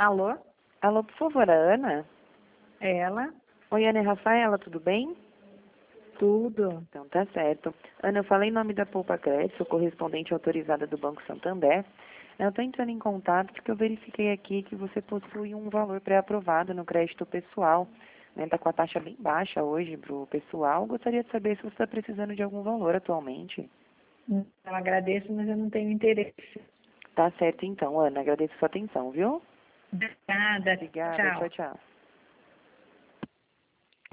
Alô? Alô, por favor, a Ana? É ela? Oi, Ana e Rafaela, tudo bem? Tudo. Então, tá certo. Ana, eu falei em nome da Poupa Crédito, sou correspondente autorizada do Banco Santander. Eu estou entrando em contato porque eu verifiquei aqui que você possui um valor pré-aprovado no crédito pessoal. Está com a taxa bem baixa hoje para o pessoal. Gostaria de saber se você está precisando de algum valor atualmente. Eu agradeço, mas eu não tenho interesse. Tá certo então, Ana. Agradeço a sua atenção, viu? Nada. Obrigada. Tchau. Tchau, tchau.